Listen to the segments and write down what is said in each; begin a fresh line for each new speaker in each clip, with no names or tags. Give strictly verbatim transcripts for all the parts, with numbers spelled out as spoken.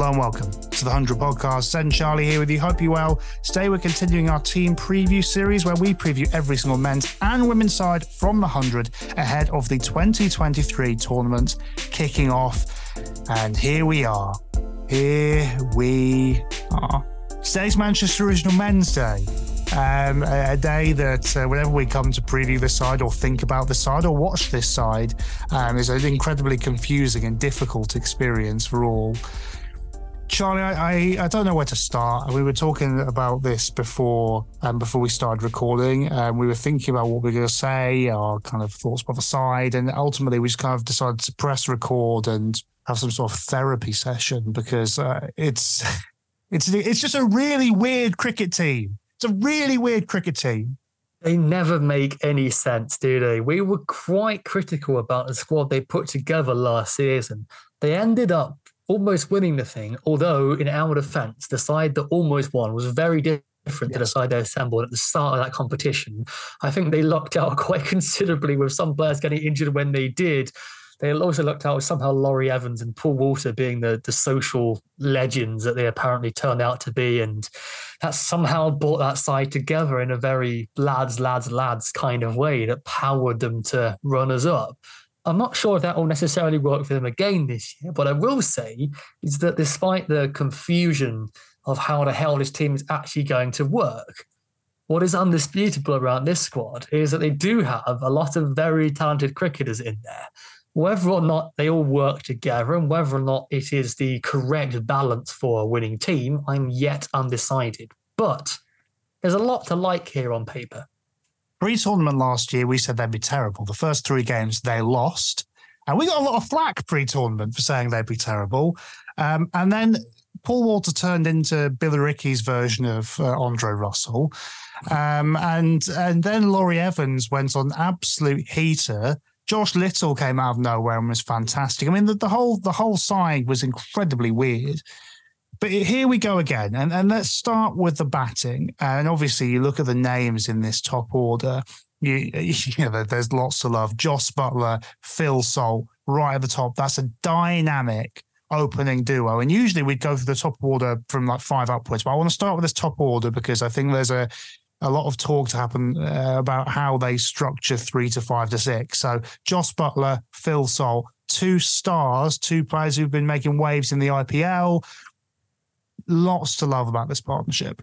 Hello and welcome to the one hundred Podcast. Zen Charlie here with you. Hope you're well. Today we're continuing our team preview series where we preview every single men's and women's side from the one hundred ahead of the twenty twenty-three tournament kicking off. And here we are. Here we are. Today's Manchester Original Men's Day. Um, a, a day that uh, whenever we come to preview this side or think about the side or watch this side um, is an incredibly confusing and difficult experience for all. Charlie, I, I, I don't know where to start. We were talking about this before um, before we started recording. Um, we were thinking about what we were going to say, our kind of thoughts about the side, and ultimately we just kind of decided to press record and have some sort of therapy session because uh, it's it's it's just a really weird cricket team. It's a really weird cricket team.
They never make any sense, do they? We were quite critical about the squad they put together last season. They ended up almost winning the thing, although in our defence, the side that almost won was very different yes. to the side they assembled at the start of that competition. I think they lucked out quite considerably with some players getting injured when they did. They also looked out with somehow Laurie Evans and Paul Walter being the, the social legends that they apparently turned out to be. And that somehow brought that side together in a very lads, lads, lads kind of way that powered them to runners up. I'm not sure if that will necessarily work for them again this year, but I will say is that despite the confusion of how the hell this team is actually going to work, what is undisputable around this squad is that they do have a lot of very talented cricketers in there. Whether or not they all work together and whether or not it is the correct balance for a winning team, I'm yet undecided. But there's a lot to like here on paper.
Pre-tournament last year, we said they'd be terrible. The first three games, they lost. And we got a lot of flack pre-tournament for saying they'd be terrible. Um, and then Paul Walter turned into Billericay's version of uh, Andre Russell. Um, and, and then Laurie Evans went on absolute heater. Josh Little came out of nowhere and was fantastic. I mean, the, the whole the whole side was incredibly weird. But here we go again. And, and let's start with the batting. And obviously, you look at the names in this top order. You, you know, there's lots to love. Jos Buttler, Phil Salt, right at the top. That's a dynamic opening duo. And usually we'd go through the top order from like five upwards. But I want to start with this top order because I think there's a a lot of talk to happen uh, about how they structure three to five to six. So Jos Buttler, Phil Salt, two stars, two players who've been making waves in the I P L. Lots to love about this partnership.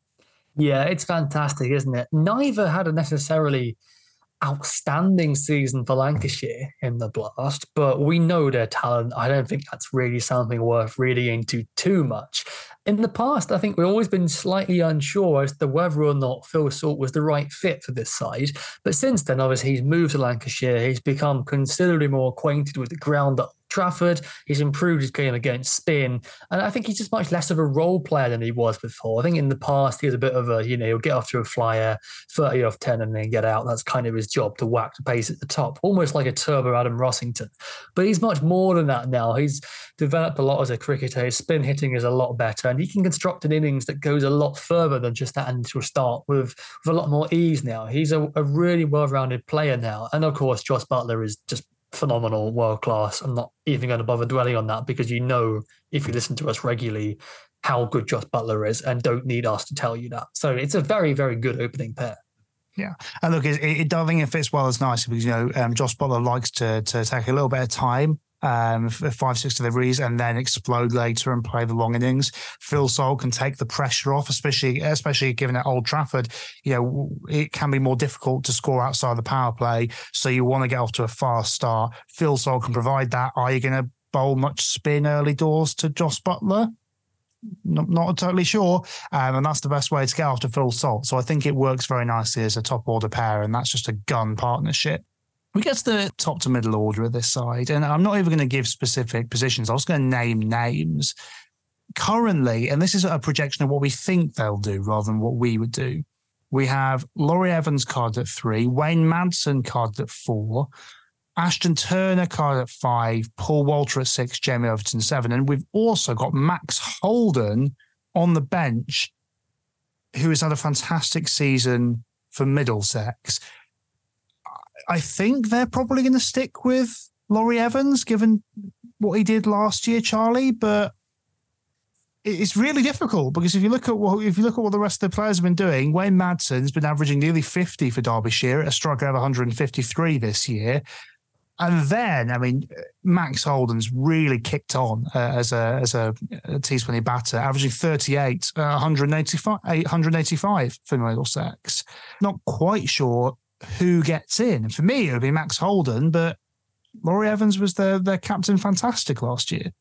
Yeah, it's fantastic, isn't it? Neither had a necessarily outstanding season for Lancashire in the Blast, but we know their talent. I don't think that's really something worth reading into too much. In the past, I think we've always been slightly unsure as to whether or not Phil Salt was the right fit for this side. But since then, obviously, he's moved to Lancashire. He's become considerably more acquainted with the ground at Trafford. He's improved his game against spin. And I think he's just much less of a role player than he was before. I think in the past, he was a bit of a, you know, he'll get off to a flyer, thirty off ten and then get out. That's kind of his job, to whack the pace at the top, almost like a turbo Adam Rossington. But he's much more than that now. He's developed a lot as a cricketer. His spin hitting is a lot better. And he can construct an innings that goes a lot further than just that initial start with, with a lot more ease now. He's a, a really well-rounded player now. And of course, Jos Buttler is just phenomenal, world class. I'm not even going to bother dwelling on that because you know, if you listen to us regularly, how good Jos Buttler is and don't need us to tell you that. So it's a very, very good opening pair.
Yeah. And look, it, it, I think it fits well as nice because, you know, um, Jos Buttler likes to, to take a little bit of time, um, five, six deliveries and then explode later and play the long innings. Phil Salt can take the pressure off, especially especially given at Old Trafford. You know, it can be more difficult to score outside the power play, so you want to get off to a fast start. Phil Salt can provide that. Are you going to bowl much spin early doors to Jos Buttler? Not, not totally sure, um, and that's the best way to get after Phil Salt. So I think it works very nicely as a top order pair, and that's just a gun partnership. We get to the top to middle order of this side, and I'm not even going to give specific positions. I was going to name names. Currently, and this is a projection of what we think they'll do rather than what we would do, we have Laurie Evans carded at three, Wayne Madsen carded at four, Ashton Turner carded at five, Paul Walter at six, Jamie Overton seven, and we've also got Max Holden on the bench, who has had a fantastic season for Middlesex. I think they're probably going to stick with Laurie Evans, given what he did last year, Charlie. But it's really difficult because if you look at what if you look at what the rest of the players have been doing, Wayne Madsen's been averaging nearly fifty for Derbyshire, a striker of one hundred fifty-three this year. And then, I mean, Max Holden's really kicked on uh, as a as a, a T twenty batter, averaging thirty-eight, uh, one hundred eighty-five, eight hundred eighty-five for Middlesex. Not quite sure who gets in. For me, it would be Max Holden, but Laurie Evans was their, their captain fantastic last year.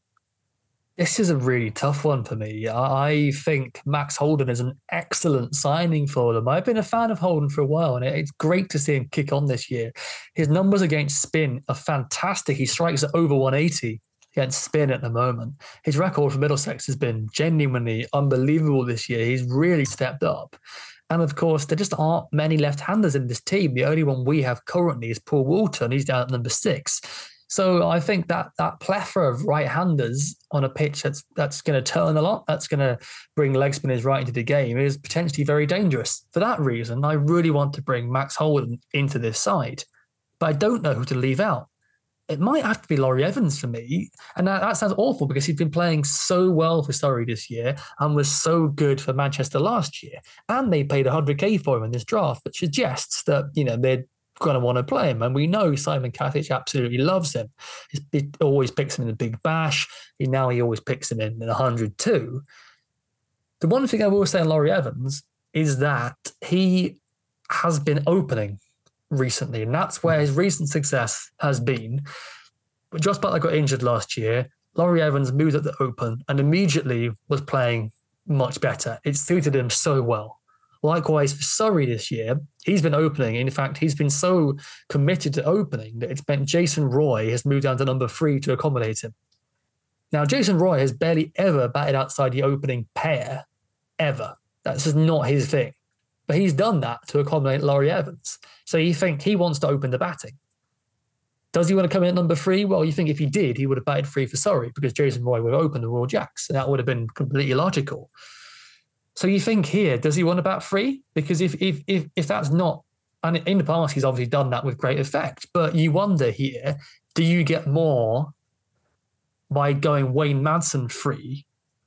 This is a really tough one for me. I think Max Holden is an excellent signing for them. I've been a fan of Holden for a while, and it's great to see him kick on this year. His numbers against spin are fantastic. He strikes at over one eighty against spin at the moment. His record for Middlesex has been genuinely unbelievable this year. He's really stepped up. And of course, there just aren't many left-handers in this team. The only one we have currently is Paul Walter, and he's down at number six. So I think that that plethora of right-handers on a pitch that's that's going to turn a lot, that's going to bring leg spinners right into the game, is potentially very dangerous. For that reason, I really want to bring Max Holden into this side, but I don't know who to leave out. It might have to be Laurie Evans for me, and that, that sounds awful because he's been playing so well for Surrey this year and was so good for Manchester last year, and they paid one hundred k for him in this draft, which suggests that, you know, they're going to want to play him. And we know Simon Katic absolutely loves him. He always picks him in the Big Bash. He, now he always picks him in the one hundred too. The one thing I will say on Laurie Evans is that he has been opening recently, and that's where his recent success has been. But Jos Buttler got injured last year. Laurie Evans moved at the open and immediately was playing much better. It suited him so well. Likewise, for Surrey this year, he's been opening. In fact, he's been so committed to opening that it's meant Jason Roy has moved down to number three to accommodate him. Now, Jason Roy has barely ever batted outside the opening pair, ever. That's just not his thing. But he's done that to accommodate Laurie Evans. So you think he wants to open the batting. Does he want to come in at number three? Well, you think if he did, he would have batted three for Surrey because Jason Roy would have opened the Royal Jacks, and that would have been completely logical. So you think here, does he want to bat three? Because if if if if that's not, and in the past he's obviously done that with great effect, but you wonder here, do you get more by going Wayne Madsen three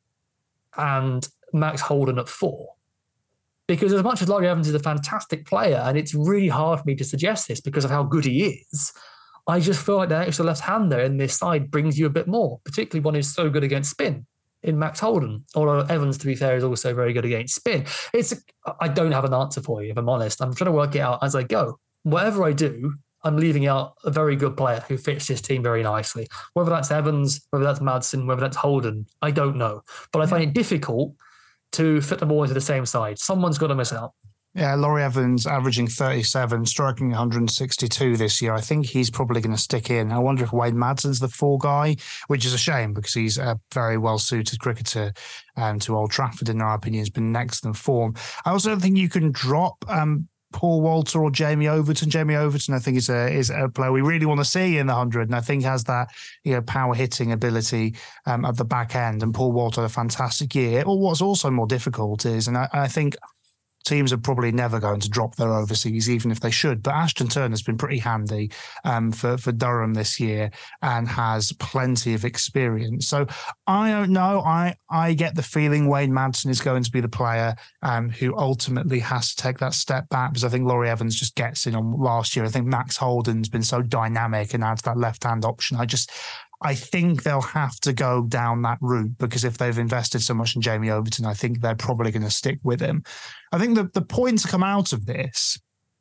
and Max Holden at four? Because as much as Laurie Evans is a fantastic player, and it's really hard for me to suggest this because of how good he is, I just feel like the extra left-hander in this side brings you a bit more, particularly one who's so good against spin in Max Holden. Although Evans, to be fair, is also very good against spin. It's I don't have an answer for you, if I'm honest. I'm trying to work it out as I go. Whatever I do, I'm leaving out a very good player who fits this team very nicely. Whether that's Evans, whether that's Madsen, whether that's Holden, I don't know. But I find it difficult to fit them all into the same side. Someone's got to miss out.
Yeah, Laurie Evans averaging thirty-seven, striking one hundred sixty-two this year. I think he's probably going to stick in. I wonder if Wayne Madsen's the four guy, which is a shame because he's a very well-suited cricketer um, to Old Trafford, in our opinion. He's been in excellent form. I also don't think you can drop um, Paul Walter or Jamie Overton. Jamie Overton, I think, is a is a player we really want to see in the hundred, and I think has that, you know, power hitting ability um, at the back end. And Paul Walter had a fantastic year. Or what's also more difficult is, and I, I think teams are probably never going to drop their overseas, even if they should. But Ashton Turner's been pretty handy um, for, for Durham this year and has plenty of experience. So I don't know. I, I get the feeling Wayne Madsen is going to be the player um, who ultimately has to take that step back, because I think Laurie Evans just gets in on last year. I think Max Holden's been so dynamic and adds that left-hand option. I just... I think they'll have to go down that route, because if they've invested so much in Jamie Overton, I think they're probably going to stick with him. I think the, the point to come out of this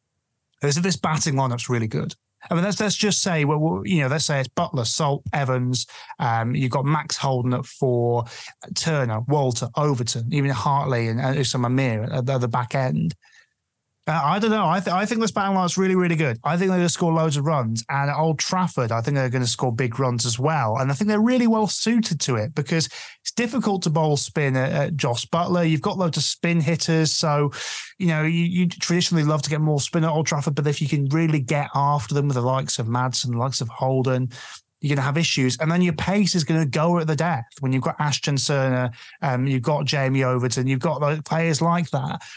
is that this batting lineup's really good. I mean, let's, let's just say, well, you know, let's say it's Buttler, Salt, Evans. Um, you've got Max Holden at four, Turner, Walter, Overton, even Hartley and uh, some Amir at the, at the back end. Uh, I don't know. I, th- I think this batting line is really, really good. I think they're going to score loads of runs. And at Old Trafford, I think they're going to score big runs as well. And I think they're really well suited to it, because it's difficult to bowl spin at, at Jos Buttler. You've got loads of spin hitters. So, you know, you, you traditionally love to get more spin at Old Trafford. But if you can really get after them with the likes of Madsen, the likes of Holden, you're going to have issues. And then your pace is going to go at the death when you've got Ashton Turner, um, you've got Jamie Overton, you've got like, players like that.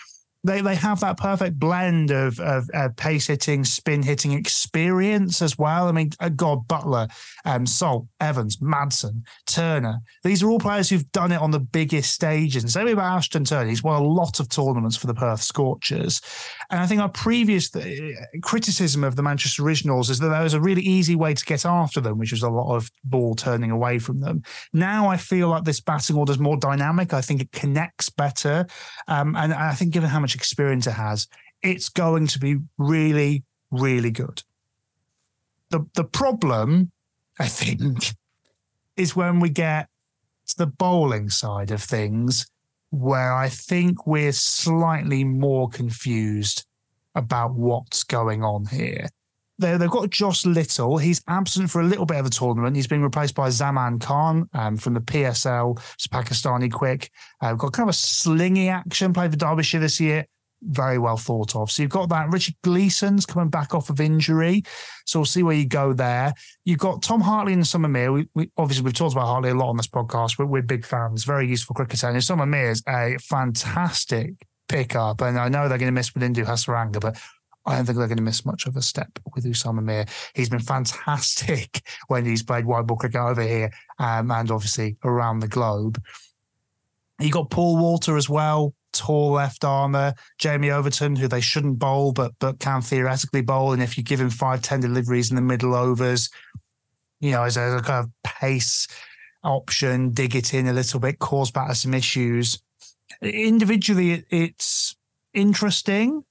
They they have that perfect blend of of uh, pace hitting, spin hitting experience as well. I mean, uh, God, Butler, um, Salt, Evans, Madsen, Turner. These are all players who've done it on the biggest stages. And same about Ashton Turner. He's won a lot of tournaments for the Perth Scorchers. And I think our previous th- criticism of the Manchester Originals is that there was a really easy way to get after them, which was a lot of ball turning away from them. Now I feel like this batting order is more dynamic. I think it connects better. Um, and I think given how much experience it has, it's going to be really, really good. The the problem, I think, is when we get to the bowling side of things, where I think we're slightly more confused about what's going on here. They, they've got Josh Little. He's absent for a little bit of the tournament. He's been replaced by Zaman Khan um, from the P S L. It's Pakistani quick. Uh, got kind of a slingy action, played for Derbyshire this year. Very well thought of. So you've got that. Richard Gleeson's coming back off of injury. So we'll see where you go there. You've got Tom Hartley and Summer Mir. We, we obviously, we've talked about Hartley a lot on this podcast, but we're big fans. Very useful cricketer. And Summer Mir is a fantastic pickup. And I know they're going to miss Benindu Hasaranga, but I don't think they're going to miss much of a step with Usama Mir. He's been fantastic when he's played wide ball cricket over here um, and obviously around the globe. You got Paul Walter as well, tall left armour. Jamie Overton, who they shouldn't bowl, but but can theoretically bowl. And if you give him five, ten deliveries in the middle overs, you know, as a, a kind of pace option, dig it in a little bit, cause batter some issues. Individually, it, it's interesting.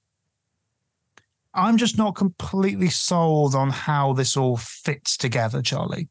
I'm just not completely sold on how this all fits together, Charlie.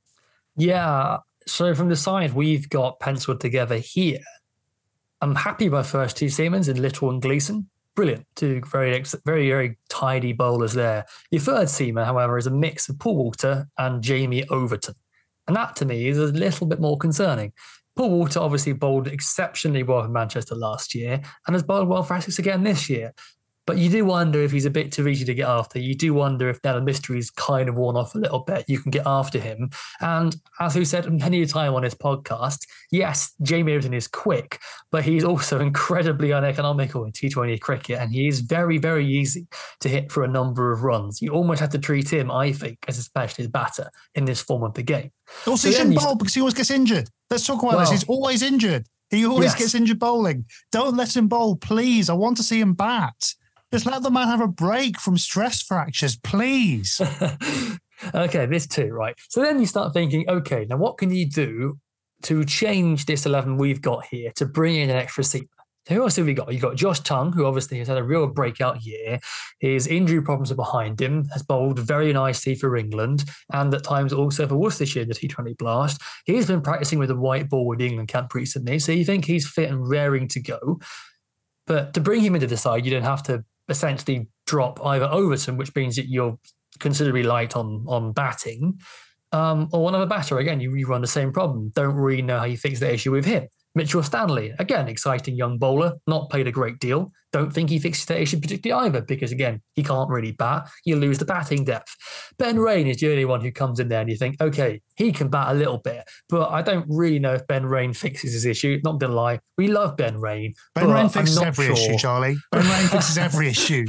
Yeah. So from the side, we've got penciled together here. I'm happy by first two seamers in Little and Gleeson. Brilliant. Two very, very, very tidy bowlers there. Your third seamer, however, is a mix of Paul Walter and Jamie Overton. And that, to me, is a little bit more concerning. Paul Walter obviously bowled exceptionally well for Manchester last year and has bowled well for Essex again this year. But you do wonder if he's a bit too easy to get after. You do wonder if now the mystery's kind of worn off a little bit, you can get after him. And as we said many a time on this podcast, yes, Jamie Overton is quick, but he's also incredibly uneconomical in T twenty cricket, and he is very, very easy to hit for a number of runs. You almost have to treat him, I think, as a specialist batter in this form of the game.
Also, so he shouldn't bowl because he always gets injured. Let's talk about well, this. He's always injured. He always yes. gets injured bowling. Don't let him bowl, please. I want to see him bat. Just let the man have a break from stress fractures, please.
Okay, this too, right? So then you start thinking, okay, now what can you do to change this eleven we've got here to bring in an extra seamer? So who else have we got? You've got Josh Tongue, who obviously has had a real breakout year. His injury problems are behind him, has bowled very nicely for England, and at times also for Worcestershire in the T twenty Blast. He's been practicing with a white ball with the England camp recently, so you think he's fit and raring to go. But to bring him into the side, you don't have to essentially drop either Overton, which means that you're considerably light on, on batting, um, or another batter. Again, you rerun the same problem. Don't really know how you fix the issue with him. Mitchell Stanley, again, exciting young bowler, not played a great deal. Don't think he fixes that issue particularly either, because again, he can't really bat. You lose the batting depth. Ben Rain is the only one who comes in there and you think, okay, he can bat a little bit, but I don't really know if Ben Rain fixes his issue. Not gonna lie, we love Ben Rain.
Ben Rain fixes every sure. issue, Charlie. Ben Rain fixes every issue.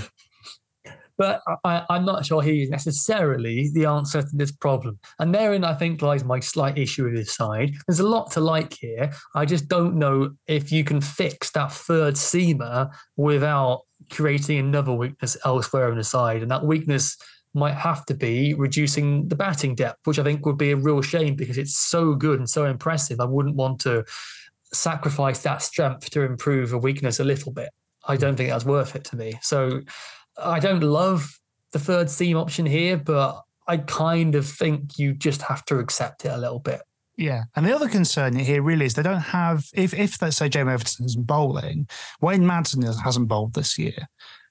But I, I'm not sure he's necessarily the answer to this problem. And therein, I think, lies my slight issue with this side. There's a lot to like here. I just don't know if you can fix that third seamer without creating another weakness elsewhere in the side. And that weakness might have to be reducing the batting depth, which I think would be a real shame because it's so good and so impressive. I wouldn't want to sacrifice that strength to improve a weakness a little bit. I don't think that's worth it to me. So I don't love the third seam option here, but I kind of think you just have to accept it a little bit.
Yeah. And the other concern here really is they don't have, if, if let's say Jamie Overton's bowling, Wayne Madsen hasn't bowled this year.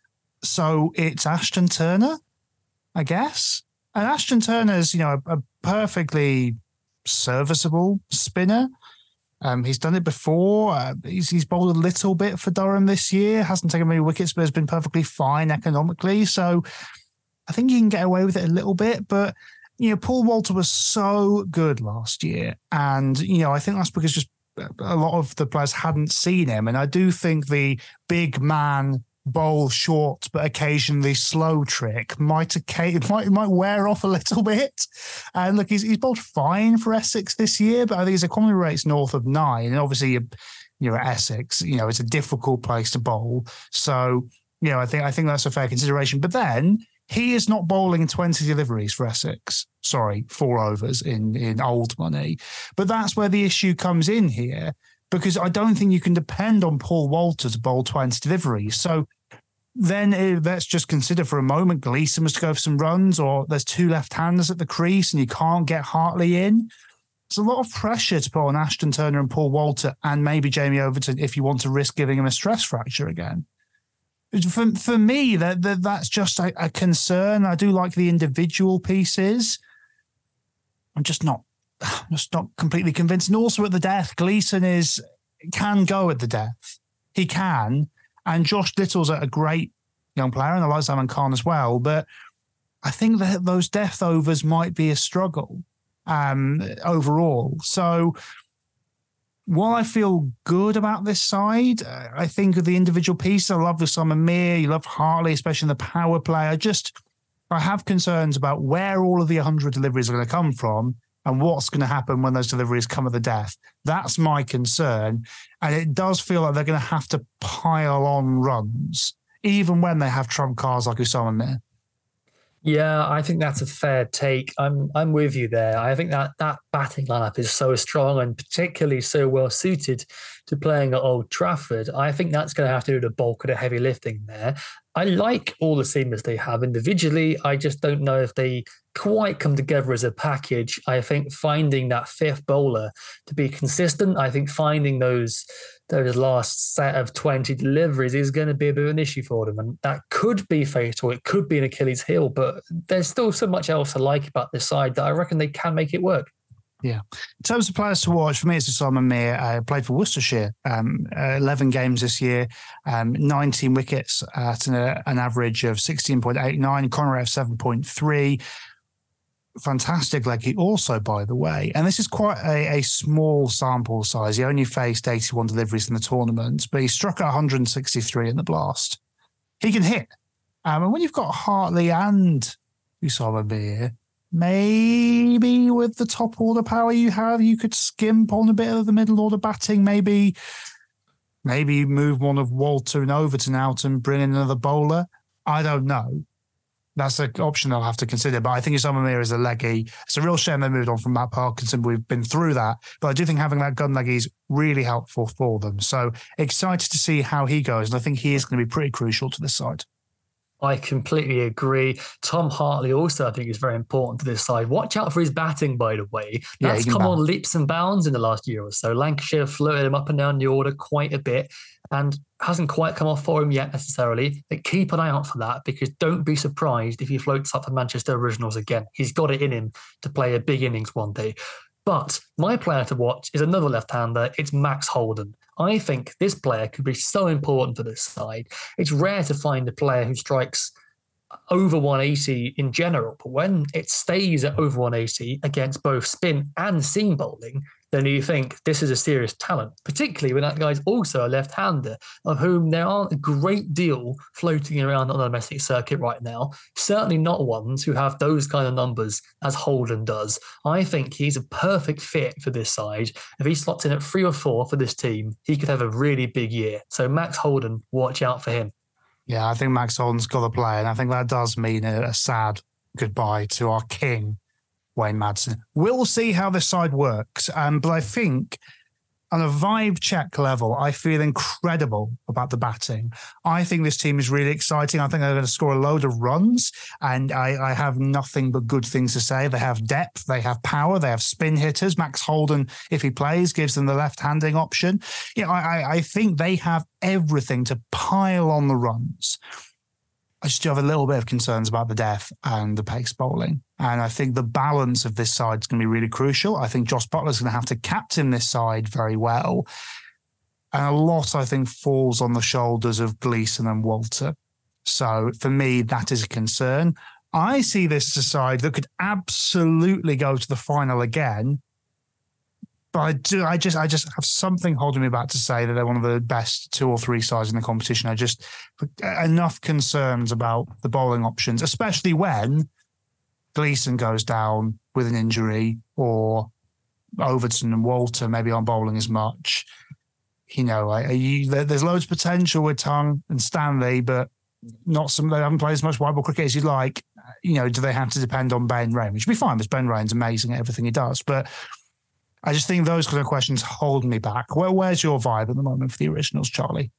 So it's Ashton Turner, I guess. And Ashton Turner's, you know, a, a perfectly serviceable spinner. Um, he's done it before. Uh, he's, he's bowled a little bit for Durham this year. Hasn't taken many wickets, but has been perfectly fine economically. So I think you can get away with it a little bit. But, you know, Paul Walter was so good last year. And, you know, I think that's because just a lot of the players hadn't seen him. And I do think the big man bowl short but occasionally slow trick might might might wear off a little bit. And look, he's he's bowled fine for Essex this year, but I think his economy rate's north of nine. And obviously, you you know, Essex, you know, it's a difficult place to bowl. So, you know, I think I think that's a fair consideration. But then he is not bowling twenty deliveries for Essex. Sorry, four overs in in old money. But that's where the issue comes in here, because I don't think you can depend on Paul Walter to bowl twenty deliveries. So then uh, let's just consider for a moment Gleeson was to go for some runs, or there's two left-handers at the crease and you can't get Hartley in. It's a lot of pressure to put on Ashton Turner and Paul Walter, and maybe Jamie Overton if you want to risk giving him a stress fracture again. For, for me, that, that that's just a, a concern. I do like the individual pieces. I'm just not, I'm just not completely convinced. And also at the death, Gleeson is can go at the death. He can. And Josh Little's a great young player, and I like Zaman Khan as well. But I think that those death overs might be a struggle um, overall. So while I feel good about this side, I think of the individual piece. I love the Simon Mir. You love Hartley, especially in the power play. I just, I have concerns about where all of the one hundred deliveries are going to come from and what's going to happen when those deliveries come at the death. That's my concern. And it does feel like they're going to have to pile on runs, even when they have trump cards like Usama Mir.
Yeah, I think that's a fair take. I'm I'm with you there. I think that that batting lineup is so strong and particularly so well suited to playing at Old Trafford. I think that's going to have to do the bulk of the heavy lifting there. I like all the seamers they have individually. I just don't know if they quite come together as a package. I think finding that fifth bowler to be consistent, I think finding those those last set of twenty deliveries is going to be a bit of an issue for them. And that could be fatal. It could be an Achilles heel, but there's still so much else I like about this side that I reckon they can make it work.
Yeah. In terms of players to watch, for me, it's Simon Mir. I played for Worcestershire, um, uh, eleven games this year, um, nineteen wickets at an, uh, an average of sixteen point eight nine, Conrad seven point three. Fantastic leggy also, by the way. And this is quite a, a small sample size. He only faced eighty-one deliveries in the tournament, but he struck at one hundred sixty-three in the blast. He can hit. Um, and when you've got Hartley and Usama Mir, maybe with the top order power you have, you could skimp on a bit of the middle order batting. Maybe, maybe move one of Walter and Overton out and bring in another bowler. I don't know. That's an option I'll have to consider. But I think Usama Mir is a leggy. It's a real shame they moved on from Matt Parkinson. We've been through that. But I do think having that gun leggy is really helpful for them. So excited to see how he goes. And I think he is going to be pretty crucial to this side.
I completely agree. Tom Hartley also, I think, is very important to this side. Watch out for his batting, by the way. That's yeah, come bat. on leaps and bounds in the last year or so. Lancashire floated him up and down the order quite a bit and hasn't quite come off for him yet necessarily. But keep an eye out for that, because don't be surprised if he floats up for Manchester Originals again. He's got it in him to play a big innings one day. But my player to watch is another left-hander. It's Max Holden. I think this player could be so important for this side. It's rare to find a player who strikes over one eighty in general, but when it stays at over one eighty against both spin and seam bowling, then you think this is a serious talent, particularly when that guy's also a left-hander, of whom there aren't a great deal floating around on the domestic circuit right now. Certainly not ones who have those kind of numbers as Holden does. I think he's a perfect fit for this side. If he slots in at three or four for this team, he could have a really big year. So Max Holden, watch out for him.
Yeah, I think Max Holden's got to play, and I think that does mean a, a sad goodbye to our king, Wayne Madsen. We'll see how this side works, um, but I think on a vibe check level, I feel incredible about the batting. I think this team is really exciting. I think they're going to score a load of runs, and I, I have nothing but good things to say. They have depth, they have power, they have spin hitters. Max Holden, if he plays, gives them the left-handing option. You know, I, I think they have everything to pile on the runs. I just do have a little bit of concerns about the death and the pace bowling. And I think the balance of this side is going to be really crucial. I think Josh Butler's going to have to captain this side very well. And a lot, I think, falls on the shoulders of Gleeson and Walter. So for me, that is a concern. I see this as a side that could absolutely go to the final again. But I do, I just, I just have something holding me back to say that they're one of the best two or three sides in the competition. I just enough concerns about the bowling options, especially when Gleeson goes down with an injury, or Overton and Walter maybe aren't bowling as much. You know, are you, there's loads of potential with Tongue and Stanley, but not some. They haven't played as much white ball cricket as you'd like. You know, do they have to depend on Ben Raine? Which would be fine, because Ben Raine's amazing at everything he does. But I just think those kind of questions hold me back. Where, where's your vibe at the moment for the Originals, Charlie?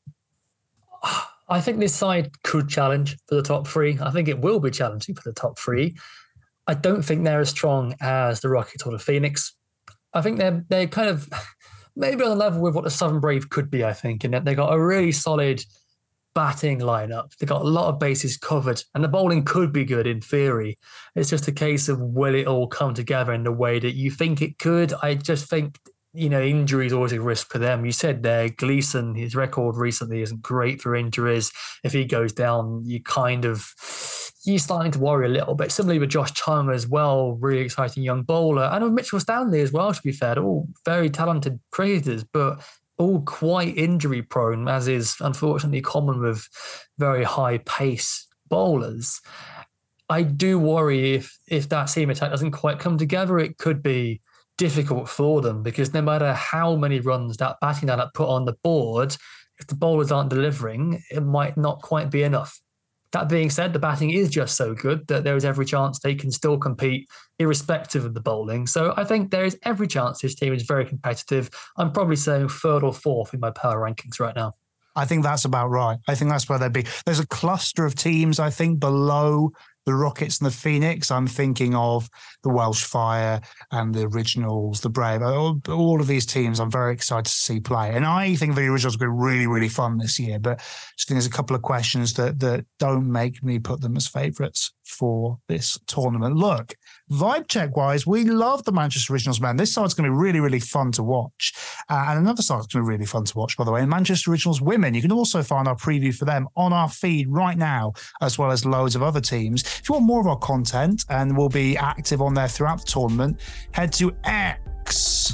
I think this side could challenge for the top three. I think it will be challenging for the top three. I don't think they're as strong as the Rockets or the Phoenix. I think they're they're kind of maybe on the level with what the Southern Brave could be, I think, in that they got a really solid batting lineup. They got a lot of bases covered, and the bowling could be good in theory. It's just a case of will it all come together in the way that you think it could. I just think, you know, injury is always a risk for them. You said there, Gleeson, his record recently isn't great for injuries. If he goes down, you kind of, you're starting to worry a little bit. Similarly with Josh Tongue as well, really exciting young bowler. And with Mitchell Stanley as well, to be fair. They're all very talented cricketers, but all quite injury prone, as is unfortunately common with very high pace bowlers. I do worry if if that seam attack doesn't quite come together, it could be difficult for them, because no matter how many runs that batting lineup put on the board, if the bowlers aren't delivering, it might not quite be enough. That being said, the batting is just so good that there is every chance they can still compete irrespective of the bowling. So I think there is every chance this team is very competitive. I'm probably saying third or fourth in my power rankings right now.
I think that's about right. I think that's where they'd be. There's a cluster of teams, I think, below the Rockets and the Phoenix. I'm thinking of the Welsh Fire and the Originals, the Brave. All, all of these teams I'm very excited to see play. And I think the Originals will be really, really fun this year. But I just think there's a couple of questions that, that don't make me put them as favourites for this tournament. Look, vibe check-wise, we love the Manchester Originals, man. This side's going to be really, really fun to watch. Uh, and another side's going to be really fun to watch, by the way, Manchester Originals Women. You can also find our preview for them on our feed right now, as well as loads of other teams. If you want more of our content, and we'll be active on there throughout the tournament, head to X.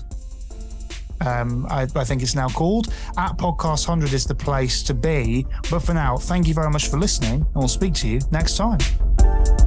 Um, I, I think it's now called. At Podcast one hundred is the place to be. But for now, thank you very much for listening, and we'll speak to you next time.